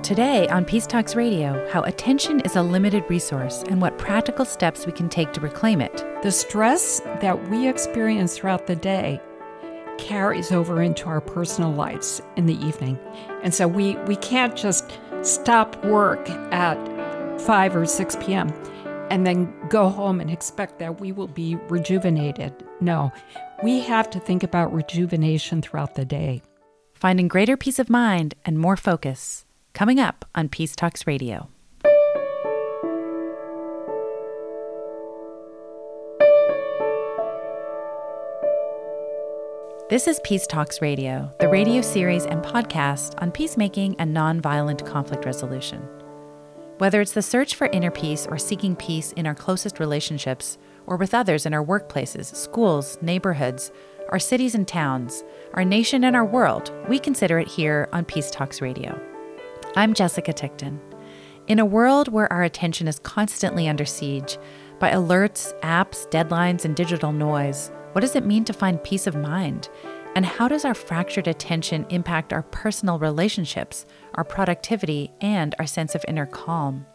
Today on Peace Talks Radio, how attention is a limited resource and what practical steps we can take to reclaim it. The stress that we experience throughout the day carries over into our personal lives in the evening. And so we can't just stop work at 5 or 6 p.m. and then go home and expect that we will be rejuvenated. No, we have to think about rejuvenation throughout the day. Finding greater peace of mind and more focus. Coming up on Peace Talks Radio. This is Peace Talks Radio, the radio series and podcast on peacemaking and nonviolent conflict resolution. Whether it's the search for inner peace or seeking peace in our closest relationships or with others in our workplaces, schools, neighborhoods, our cities and towns, our nation and our world, we consider it here on Peace Talks Radio. I'm Jessica Tickton. In a world where our attention is constantly under siege by alerts, apps, deadlines, and digital noise, what does it mean to find peace of mind? And how does our fractured attention impact our personal relationships, our productivity, and our sense of inner calm?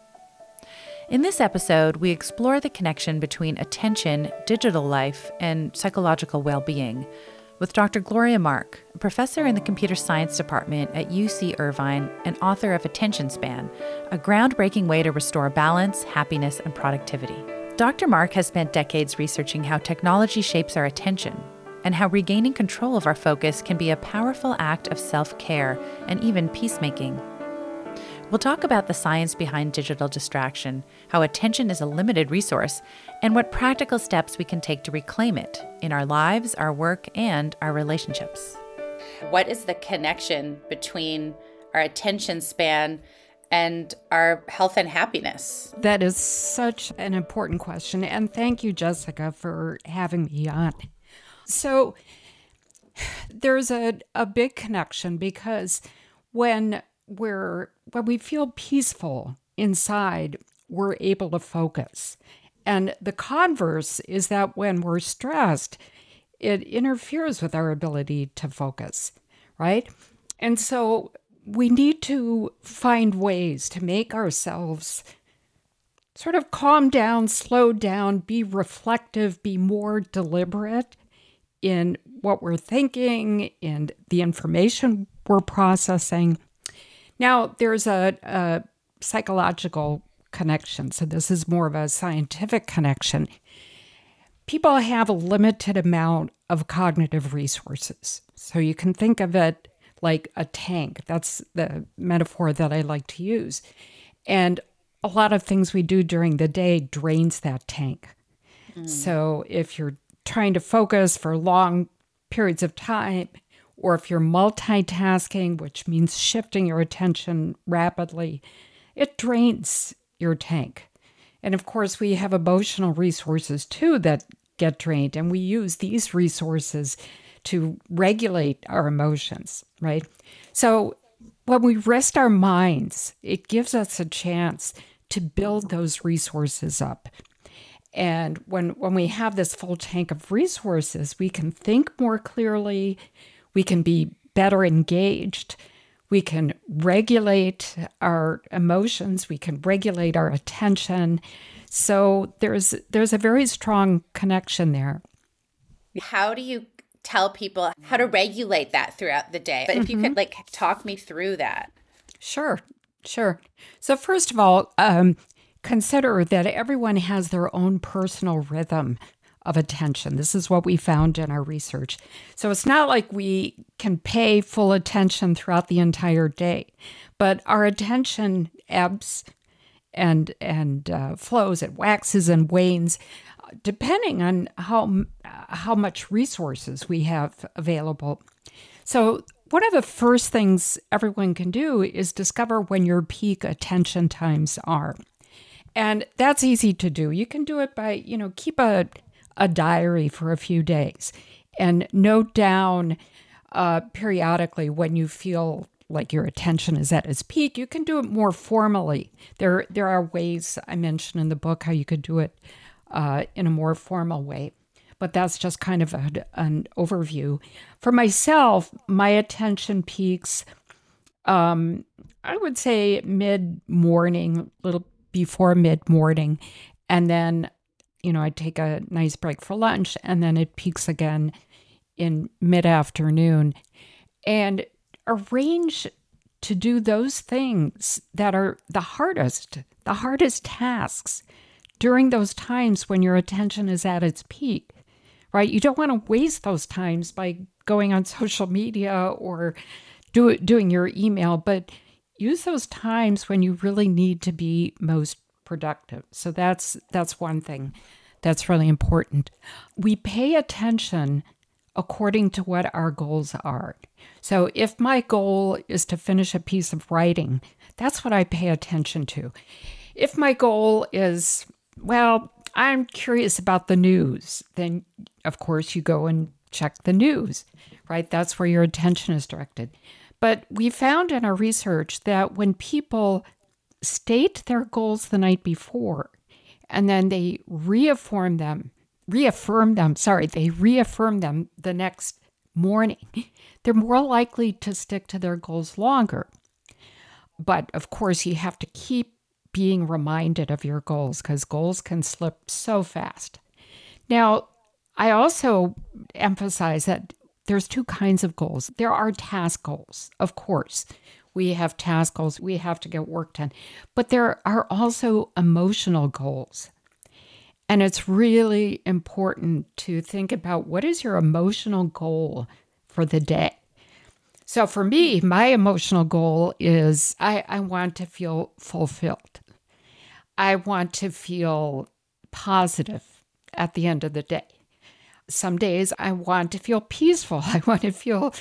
In this episode, we explore the connection between attention, digital life, and psychological well-being with Dr. Gloria Mark, a professor in the Computer Science Department at UC Irvine and author of Attention Span, a groundbreaking way to restore balance, happiness, and productivity. Dr. Mark has spent decades researching how technology shapes our attention and how regaining control of our focus can be a powerful act of self-care and even peacemaking. We'll talk about the science behind digital distraction, how attention is a limited resource, and what practical steps we can take to reclaim it in our lives, our work, and our relationships. What is the connection between our attention span and our health and happiness? That is such an important question. And thank you, Jessica, for having me on. So there's a big connection because when we feel peaceful inside, we're able to focus. And the converse is that when we're stressed, it interferes with our ability to focus, right? And so we need to find ways to make ourselves sort of calm down, slow down, be reflective, be more deliberate in what we're thinking and the information we're processing. Now, there's a psychological connection, so this is more of a scientific connection. People have a limited amount of cognitive resources. So you can think of it like a tank. That's the metaphor that I like to use. And a lot of things we do during the day drains that tank. So if you're trying to focus for long periods of time, or if you're multitasking, which means shifting your attention rapidly, it drains your tank. And of course, we have emotional resources too that get drained, and we use these resources to regulate our emotions, right? So when we rest our minds, it gives us a chance to build those resources up. And when we have this full tank of resources, we can think more clearly, we can be better engaged, we can regulate our emotions, we can regulate our attention. So there's a very strong connection there. How do you tell people how to regulate that throughout the day? But if you could talk me through that. Sure. So first of all, consider that everyone has their own personal rhythm of attention. This is what we found in our research. So it's not like we can pay full attention throughout the entire day, but our attention ebbs and flows. It waxes and wanes depending on how much resources we have available. So one of the first things everyone can do is discover when your peak attention times are. And that's easy to do. You can do it by, keep a diary for a few days and note down periodically when you feel like your attention is at its peak. You can do it more formally. There are ways I mentioned in the book how you could do it in a more formal way. But that's just kind of an overview. For myself, my attention peaks I would say mid-morning, a little before mid-morning. And then, I take a nice break for lunch, and then it peaks again in mid-afternoon. And arrange to do those things that are the hardest tasks during those times when your attention is at its peak, right? You don't want to waste those times by going on social media or doing your email, but use those times when you really need to be most productive. So that's one thing that's really important. We pay attention according to what our goals are. So if my goal is to finish a piece of writing, that's what I pay attention to. If my goal is, well, I'm curious about the news, then of course you go and check the news, right? That's where your attention is directed. But we found in our research that when people state their goals the night before and then they reaffirm them the next morning, they're more likely to stick to their goals longer. But of course, you have to keep being reminded of your goals because goals can slip so fast. Now, I also emphasize that there's two kinds of goals. There are task goals, of course. We have task goals. We have to get work done. But there are also emotional goals. And it's really important to think about what is your emotional goal for the day. So for me, my emotional goal is I want to feel fulfilled. I want to feel positive at the end of the day. Some days I want to feel peaceful. I want to feel,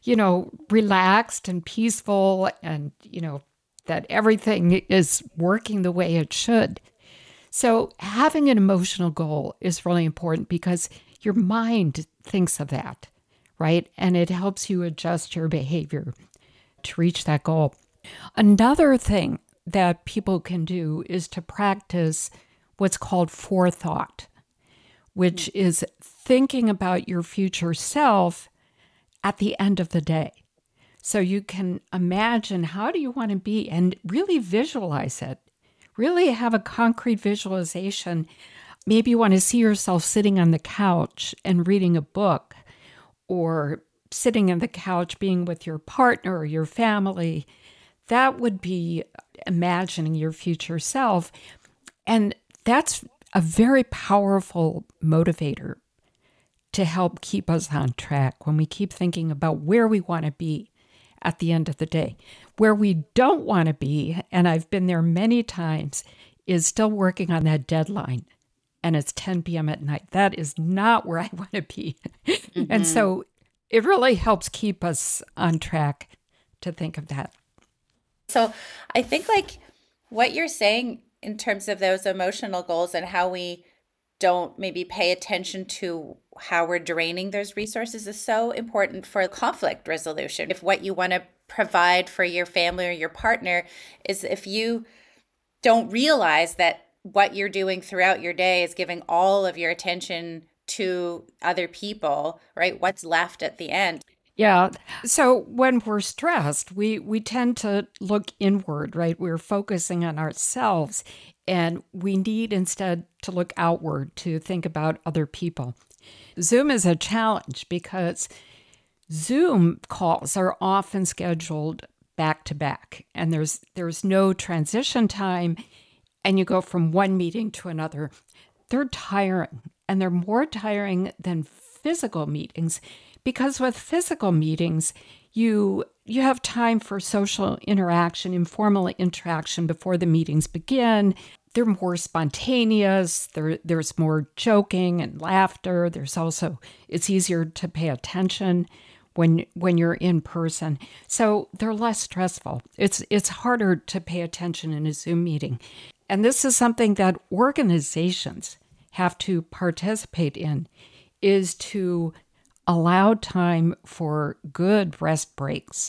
relaxed and peaceful and, that everything is working the way it should. So having an emotional goal is really important because your mind thinks of that, right? And it helps you adjust your behavior to reach that goal. Another thing that people can do is to practice what's called forethought, which is thinking about your future self at the end of the day. So you can imagine how do you want to be and really visualize it. Really have a concrete visualization. Maybe you want to see yourself sitting on the couch and reading a book, or sitting on the couch being with your partner or your family. That would be imagining your future self. And that's a very powerful motivator to help keep us on track when we keep thinking about where we want to be at the end of the day. Where we don't want to be, and I've been there many times, is still working on that deadline. And it's 10 p.m. at night. That is not where I want to be. Mm-hmm. And so it really helps keep us on track to think of that. So I think what you're saying in terms of those emotional goals and how we don't maybe pay attention to how we're draining those resources is so important for conflict resolution. If what you want to provide for your family or your partner is if you don't realize that what you're doing throughout your day is giving all of your attention to other people, right? What's left at the end? Yeah. So when we're stressed, we tend to look inward, right? We're focusing on ourselves, and we need instead to look outward to think about other people. Zoom is a challenge because Zoom calls are often scheduled back to back, and there's no transition time, and you go from one meeting to another. They're tiring, and they're more tiring than physical meetings. Because with physical meetings, you have time for social interaction, informal interaction before the meetings begin. They're more spontaneous. There's more joking and laughter. It's easier to pay attention when you're in person. So they're less stressful. It's harder to pay attention in a Zoom meeting. And this is something that organizations have to participate in, is to allow time for good rest breaks.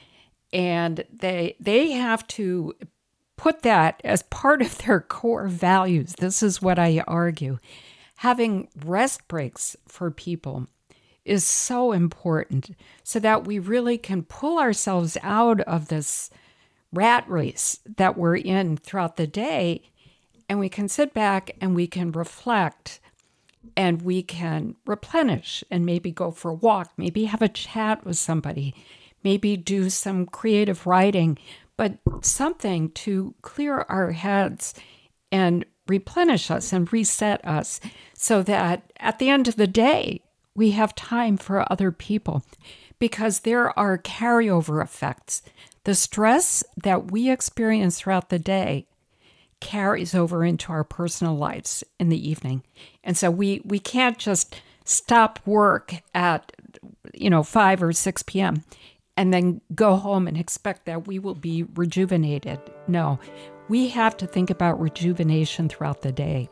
And they have to put that as part of their core values. This is what I argue. Having rest breaks for people is so important so that we really can pull ourselves out of this rat race that we're in throughout the day, and we can sit back and we can reflect and we can replenish and maybe go for a walk, maybe have a chat with somebody, maybe do some creative writing, but something to clear our heads and replenish us and reset us so that at the end of the day, we have time for other people, because there are carryover effects. The stress that we experience throughout the day carries over into our personal lives in the evening. And so we can't just stop work at 5 or 6 p.m. and then go home and expect that we will be rejuvenated. No, we have to think about rejuvenation throughout the day.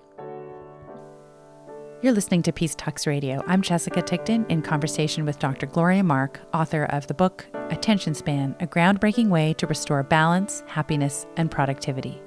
You're listening to Peace Talks Radio. I'm Jessica Tickton in conversation with Dr. Gloria Mark, author of the book Attention Span, a groundbreaking way to restore balance, happiness, and productivity.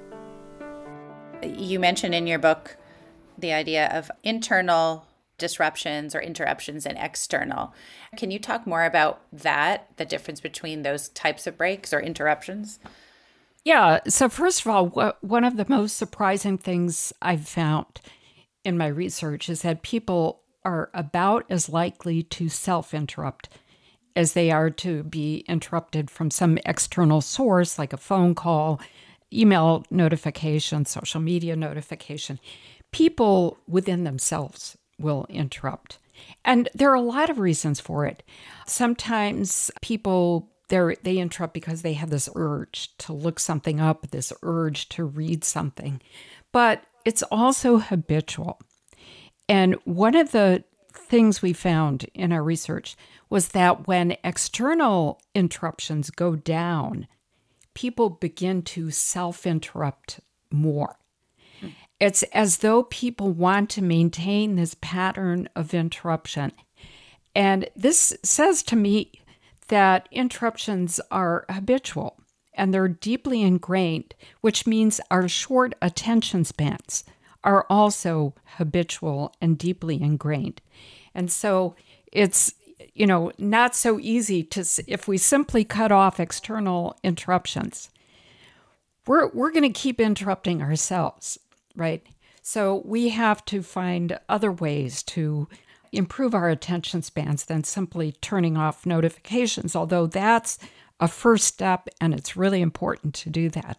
You mentioned in your book the idea of internal disruptions or interruptions and external. Can you talk more about that, the difference between those types of breaks or interruptions? Yeah. So first of all, one of the most surprising things I've found in my research is that people are about as likely to self-interrupt as they are to be interrupted from some external source like a phone call, email notification, social media notification. People within themselves will interrupt. And there are a lot of reasons for it. Sometimes people, they interrupt because they have this urge to look something up, this urge to read something. But it's also habitual. And one of the things we found in our research was that when external interruptions go down, people begin to self-interrupt more. It's as though people want to maintain this pattern of interruption. And this says to me that interruptions are habitual and they're deeply ingrained, which means our short attention spans are also habitual and deeply ingrained. And so it's, not so easy to, if we simply cut off external interruptions, we're going to keep interrupting ourselves, right? So we have to find other ways to improve our attention spans than simply turning off notifications, although that's a first step and it's really important to do that.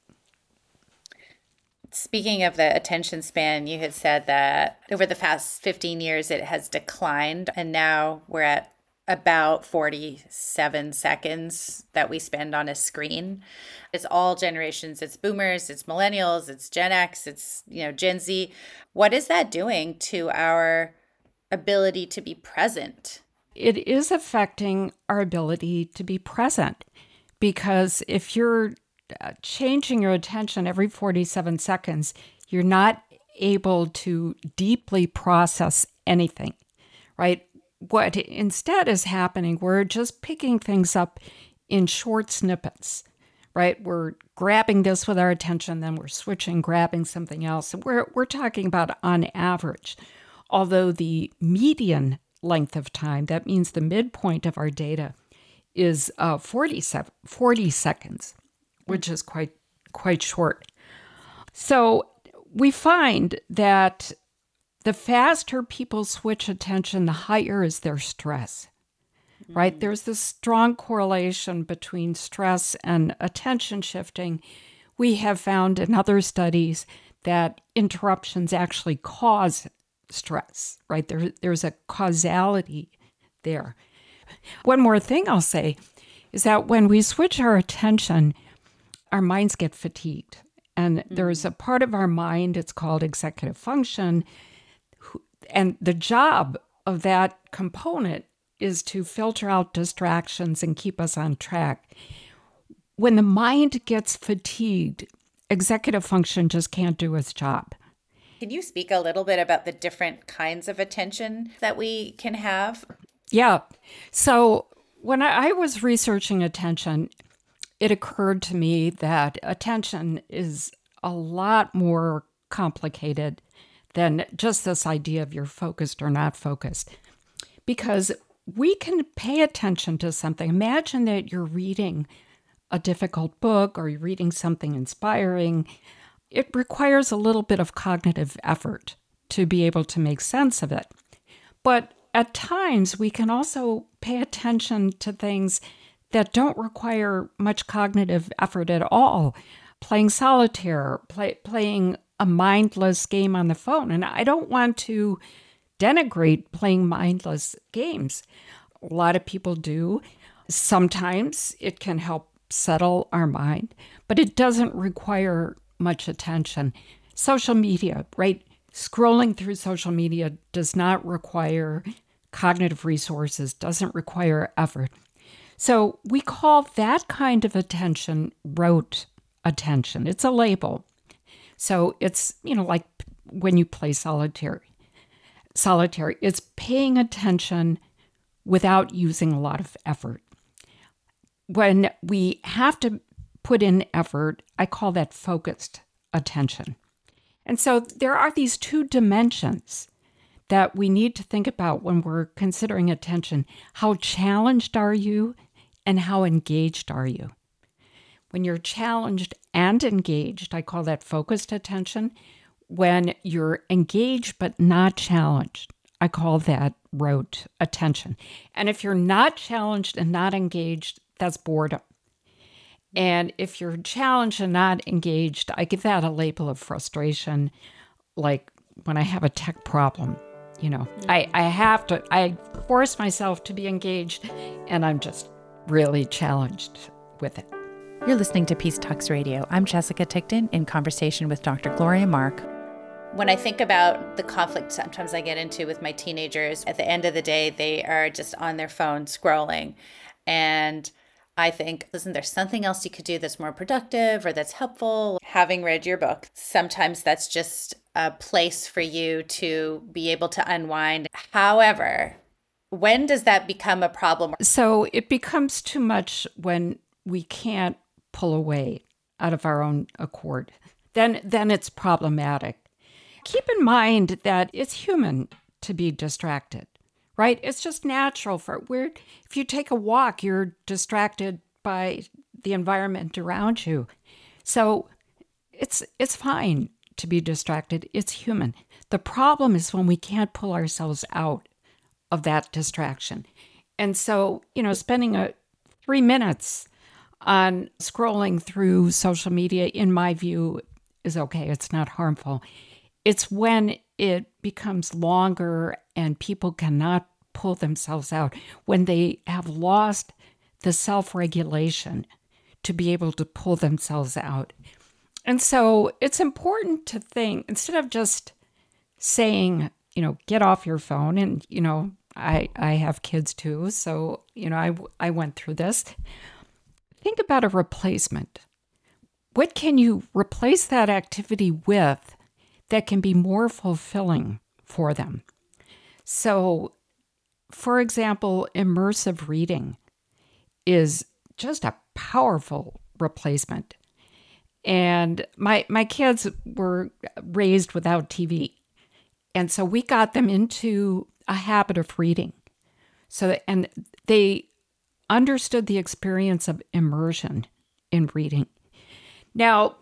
Speaking of the attention span, you had said that over the past 15 years, it has declined. And now we're at about 47 seconds that we spend on a screen. It's all generations. It's boomers, it's millennials, it's Gen X, it's, Gen Z. What is that doing to our ability to be present? It is affecting our ability to be present, because if you're changing your attention every 47 seconds, you're not able to deeply process anything, right? What instead is happening, we're just picking things up in short snippets, right? We're grabbing this with our attention, then we're switching, grabbing something else. We're talking about on average, although the median length of time, that means the midpoint of our data, is 40 seconds, which is quite short. So we find that the faster people switch attention, the higher is their stress, right? There's this strong correlation between stress and attention shifting. We have found in other studies that interruptions actually cause stress, right? There's a causality there. One more thing I'll say is that when we switch our attention, our minds get fatigued. And there's a part of our mind, it's called executive function. And the job of that component is to filter out distractions and keep us on track. When the mind gets fatigued, executive function just can't do its job. Can you speak a little bit about the different kinds of attention that we can have? Yeah. So when I was researching attention, it occurred to me that attention is a lot more complicated than just this idea of you're focused or not focused. Because we can pay attention to something. Imagine that you're reading a difficult book or you're reading something inspiring. It requires a little bit of cognitive effort to be able to make sense of it. But at times, we can also pay attention to things that don't require much cognitive effort at all. Playing solitaire, playing a mindless game on the phone. And I don't want to denigrate playing mindless games. A lot of people do. Sometimes it can help settle our mind, but it doesn't require much attention. Social media, right? Scrolling through social media does not require cognitive resources, doesn't require effort. So we call that kind of attention rote attention. It's a label. So it's, like when you play solitaire, it's paying attention without using a lot of effort. When we have to put in effort, I call that focused attention. And so there are these two dimensions that we need to think about when we're considering attention. How challenged are you and how engaged are you? When you're challenged and engaged, I call that focused attention. When you're engaged but not challenged, I call that rote attention. And if you're not challenged and not engaged, that's boredom. And if you're challenged and not engaged, I give that a label of frustration. Like when I have a tech problem, I force myself to be engaged and I'm just really challenged with it. You're listening to Peace Talks Radio. I'm Jessica Tickton in conversation with Dr. Gloria Mark. When I think about the conflict sometimes I get into with my teenagers, at the end of the day, they are just on their phone scrolling. And I think, listen, there's something else you could do that's more productive or that's helpful. Having read your book, sometimes that's just a place for you to be able to unwind. However, when does that become a problem? So it becomes too much when we can't pull away out of our own accord. Then it's problematic. Keep in mind that it's human to be distracted, right? It's just natural if you take a walk, you're distracted by the environment around you. So it's fine to be distracted. It's human. The problem is when we can't pull ourselves out of that distraction. And so, spending 3 minutes on scrolling through social media, in my view, is okay. It's not harmful. It's when it becomes longer and people cannot pull themselves out, when they have lost the self-regulation to be able to pull themselves out. And so it's important to think, instead of just saying, get off your phone, and, I have kids too, so, I went through this. Think about a replacement. What can you replace that activity with that can be more fulfilling for them? So, for example, immersive reading is just a powerful replacement. And my kids were raised without TV. And so we got them into a habit of reading. And they understood the experience of immersion in reading. Now,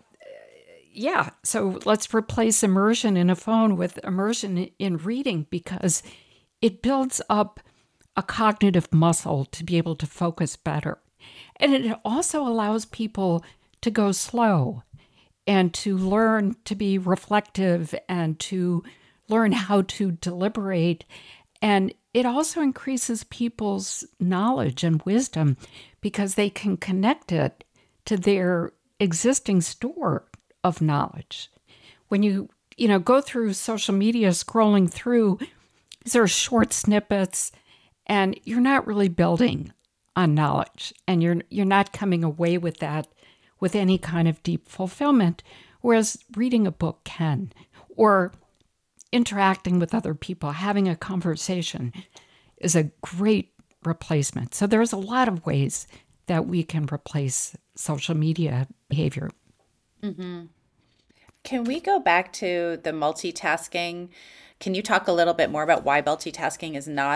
so let's replace immersion in a phone with immersion in reading, because it builds up a cognitive muscle to be able to focus better. And it also allows people to go slow and to learn to be reflective and to learn how to deliberate. And it also increases people's knowledge and wisdom because they can connect it to their existing store of knowledge. When you go through social media, scrolling through, these are short snippets, and you're not really building on knowledge, and you're not coming away with that with any kind of deep fulfillment, whereas reading a book can, or interacting with other people, having a conversation is a great replacement. So there's a lot of ways that we can replace social media behavior. Mm-hmm. Can we go back to the multitasking? Can you talk a little bit more about why multitasking is not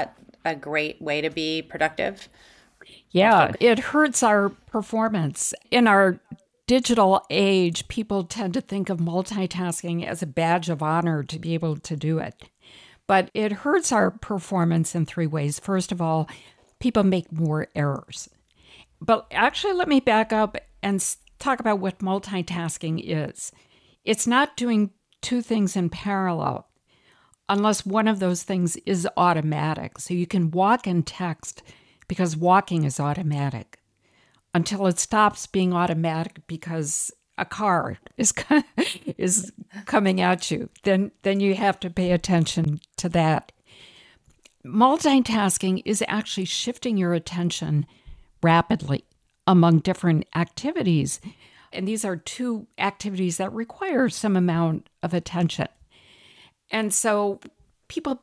a great way to be productive? Yeah, it hurts our performance. In our digital age, people tend to think of multitasking as a badge of honor to be able to do it. But it hurts our performance in three ways. First of all, people make more errors. But actually, let me back up and talk about what multitasking is. It's not doing two things in parallel unless one of those things is automatic. So you can walk and text because walking is automatic until it stops being automatic because a car is is coming at you. Then you have to pay attention to that. Multitasking is actually shifting your attention rapidly among different activities. And these are two activities that require some amount of attention. And so people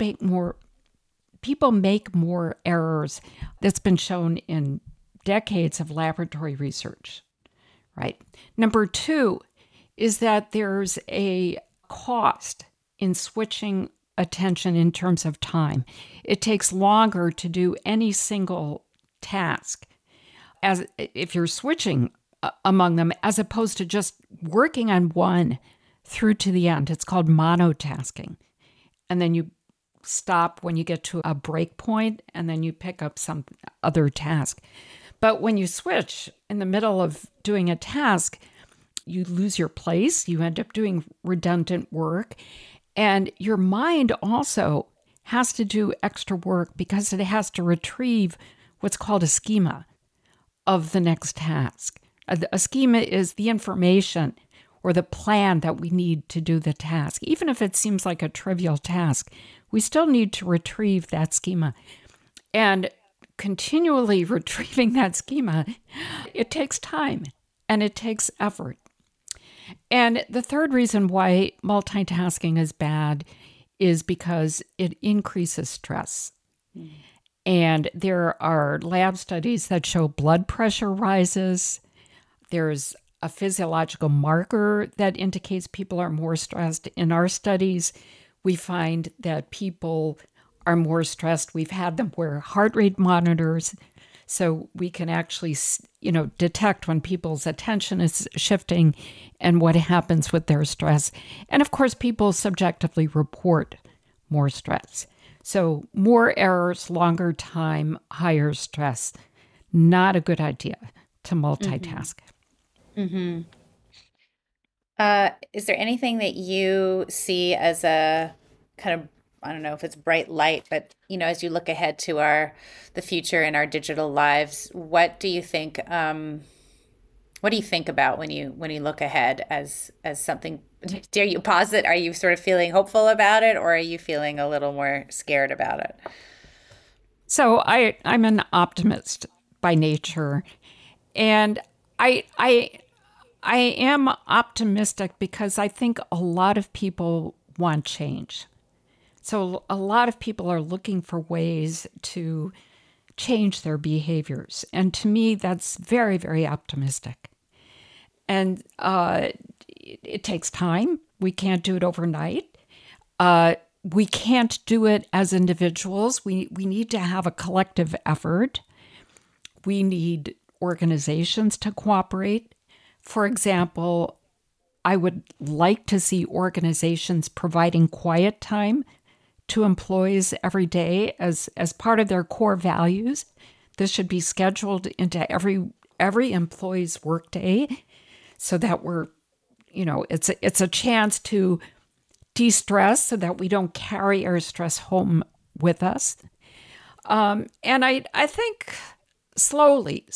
make more errors. That's been shown in decades of laboratory research, right? Number two is that there's a cost in switching attention in terms of time. It takes longer to do any single task as if you're switching among them, as opposed to just working on one through to the end. It's called monotasking. And then you stop when you get to a break point, and then you pick up some other task. But when you switch in the middle of doing a task, you lose your place. You end up doing redundant work. And your mind also has to do extra work because it has to retrieve what's called a schema of the next task. A schema is the information or the plan that we need to do the task. Even if it seems like a trivial task, we still need to retrieve that schema. And continually retrieving that schema, it takes time and it takes effort. And the third reason why multitasking is bad is because it increases stress. And there are lab studies that show blood pressure rises. There's a physiological marker that indicates people are more stressed. In our studies, we find that people are more stressed. We've had them wear heart rate monitors so we can actually, detect when people's attention is shifting and what happens with their stress. And of course, people subjectively report more stress. So more errors, longer time, higher stress. Not a good idea to multitask. Mm-hmm. Is there anything that you see as a kind of, I don't know if it's bright light, but as you look ahead to the future in our digital lives, what do you think? What do you think about when you look ahead as something? Dare you posit? Are you sort of feeling hopeful about it, or are you feeling a little more scared about it? So I'm an optimist by nature, and I am optimistic because I think a lot of people want change. So a lot of people are looking for ways to change their behaviors. And to me, that's very, very optimistic. And it takes time. We can't do it overnight. We can't do it as individuals. We need to have a collective effort. We need organizations to cooperate. For example, I would like to see organizations providing quiet time to employees every day as part of their core values. This should be scheduled into every employee's workday so that it's a chance to de-stress so that we don't carry our stress home with us. And I think slowly,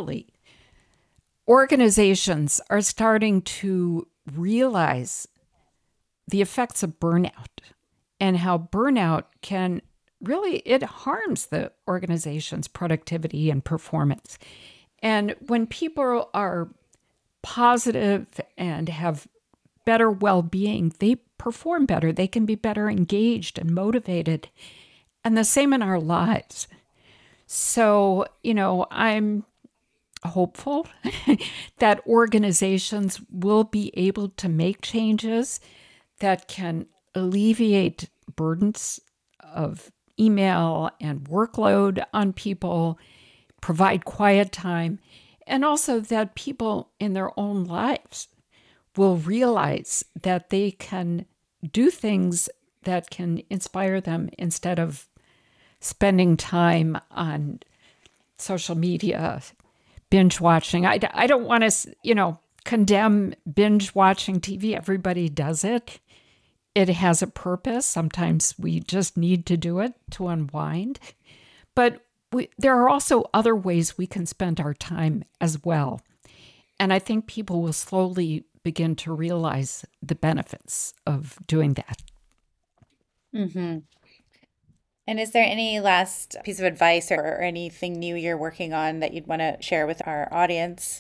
organizations are starting to realize the effects of burnout and how burnout it harms the organization's productivity and performance. And when people are positive and have better well-being, they perform better. They can be better engaged and motivated. And the same in our lives. So, I'm hopeful that organizations will be able to make changes that can alleviate burdens of email and workload on people, provide quiet time, and also that people in their own lives will realize that they can do things that can inspire them instead of spending time on social media, binge watching. I don't want to, condemn binge watching TV. Everybody does it. It has a purpose. Sometimes we just need to do it to unwind. But there are also other ways we can spend our time as well. And I think people will slowly begin to realize the benefits of doing that. Mm-hmm. And is there any last piece of advice or anything new you're working on that you'd want to share with our audience?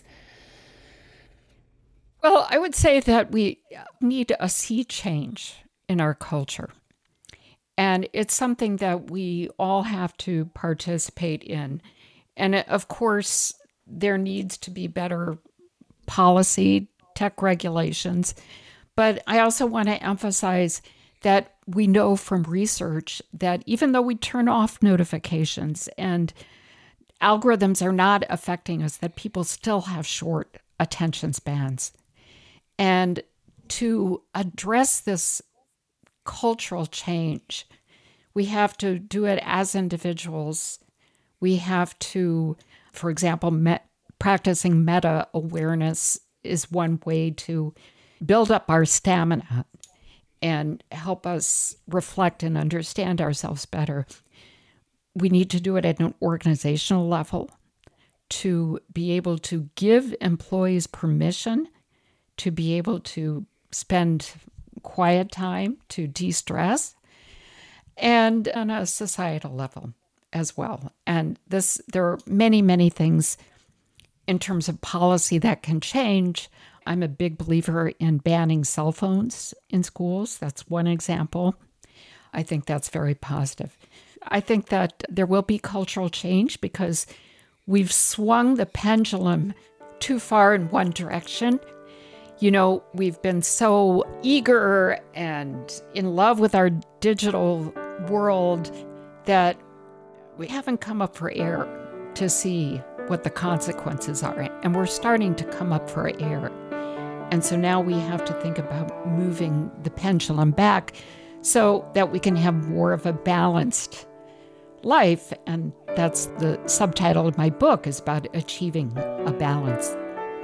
Well, I would say that we need a sea change in our culture. And it's something that we all have to participate in. And of course, there needs to be better policy, tech regulations. But I also want to emphasize that we know from research that even though we turn off notifications and algorithms are not affecting us, that people still have short attention spans. And to address this cultural change, we have to do it as individuals. We have to, for example, practicing meta awareness is one way to build up our stamina and help us reflect and understand ourselves better. We need to do it at an organizational level to be able to give employees permission to be able to spend quiet time to de-stress, and on a societal level as well. And there are many, many things in terms of policy that can change. I'm a big believer in banning cell phones in schools. That's one example. I think that's very positive. I think that there will be cultural change because we've swung the pendulum too far in one direction. We've been so eager and in love with our digital world that we haven't come up for air to see what the consequences are. And we're starting to come up for air. And so now we have to think about moving the pendulum back so that we can have more of a balanced life. And that's the subtitle of my book, is about achieving a balance.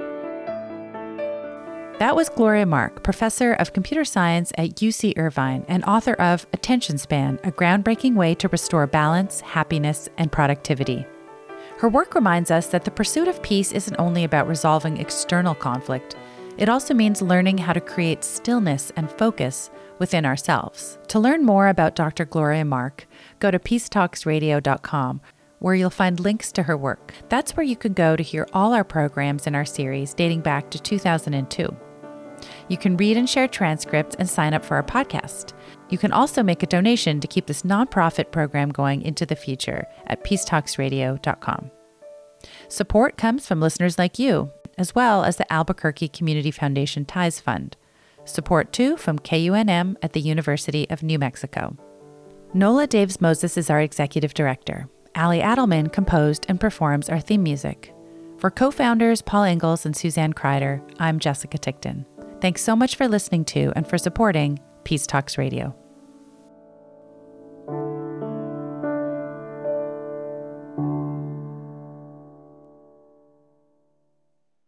That was Gloria Mark, professor of computer science at UC Irvine and author of Attention Span, a groundbreaking way to restore balance, happiness, and productivity. Her work reminds us that the pursuit of peace isn't only about resolving external conflict. It also means learning how to create stillness and focus within ourselves. To learn more about Dr. Gloria Mark, go to peacetalksradio.com, where you'll find links to her work. That's where you can go to hear all our programs in our series dating back to 2002. You can read and share transcripts and sign up for our podcast. You can also make a donation to keep this nonprofit program going into the future at peacetalksradio.com. Support comes from listeners like you, as well as the Albuquerque Community Foundation Ties Fund. Support too from KUNM at the University of New Mexico. Nola Daves Moses is our executive director. Ali Adelman composed and performs our theme music. For co-founders Paul Ingalls and Suzanne Kreider, I'm Jessica Tickton. Thanks so much for listening to and for supporting Peace Talks Radio.